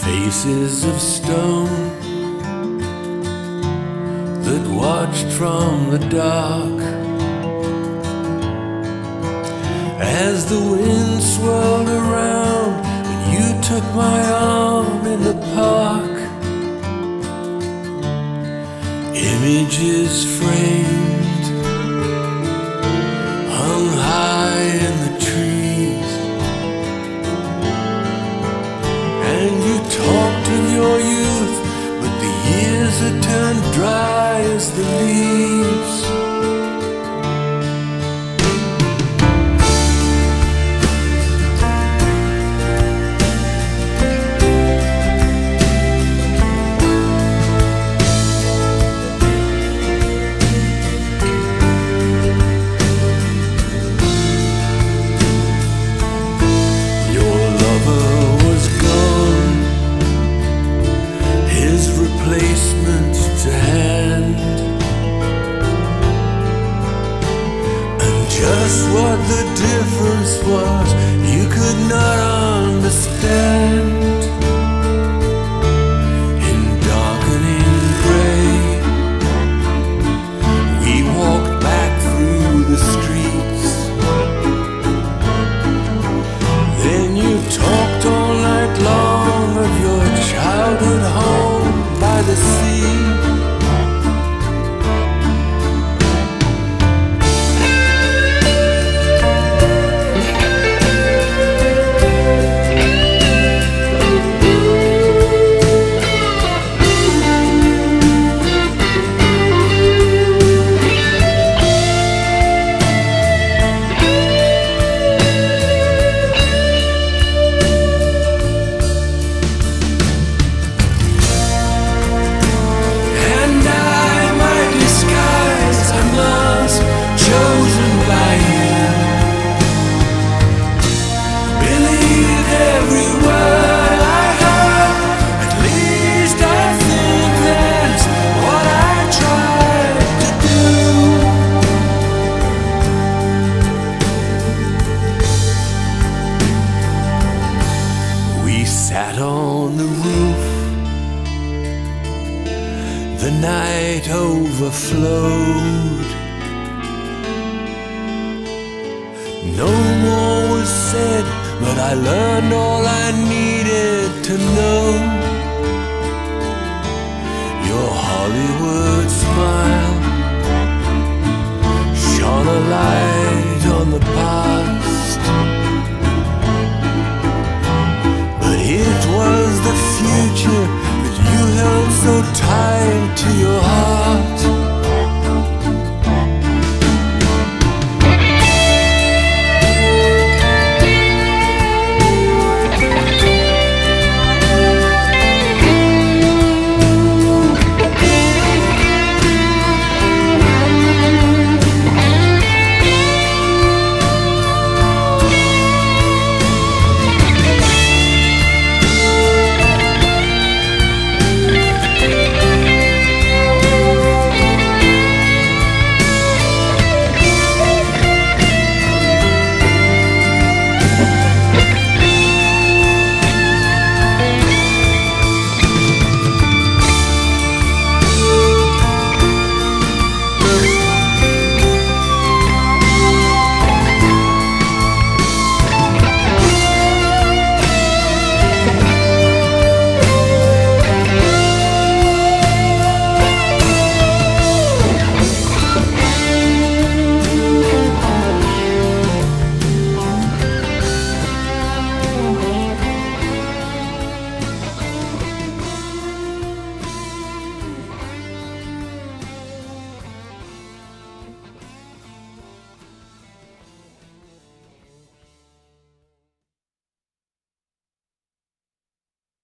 Faces of stone that watched from the dark as the wind swirled around and you took my arm in the park. Images framed, hung high in the trees, and you talked of your youth, but the years had turned dry as the leaves. Replacement to hand, and just what the difference was you could not understand. In darkening gray, we walked back through the streets. Then you talked all night long of your childhood home by the sea. Sat on the roof, the night overflowed. No more was said, but I learned all I needed to know. Your Hollywood smile shone a light on the past. It was the future that you held so tight to your heart.